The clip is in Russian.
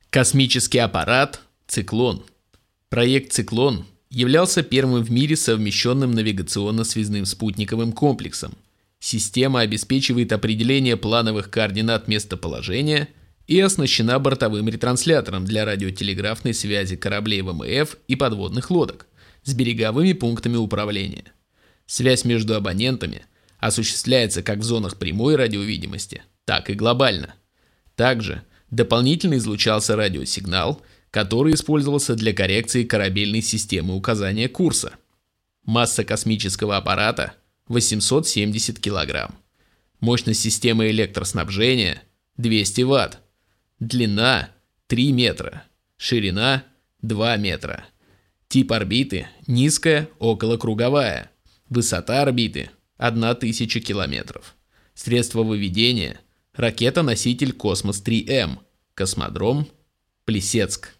Космический аппарат «Циклон». Проект «Циклон» являлся первым в мире совмещенным навигационно-связным спутниковым комплексом. Система обеспечивает определение плановых координат местоположения и оснащена бортовым ретранслятором для радиотелеграфной связи кораблей ВМФ и подводных лодок с береговыми пунктами управления. Связь между абонентами осуществляется как в зонах прямой радиовидимости, так и глобально. Также дополнительно излучался радиосигнал, который использовался для коррекции корабельной системы указания курса. Масса космического аппарата – 870 кг. Мощность системы электроснабжения – 200 Вт. Длина – 3 метра. Ширина – 2 метра. Тип орбиты – низкая, околокруговая. Высота орбиты – 1000 километров. Средство выведения – ракета-носитель «Космос-3М», космодром Плесецк.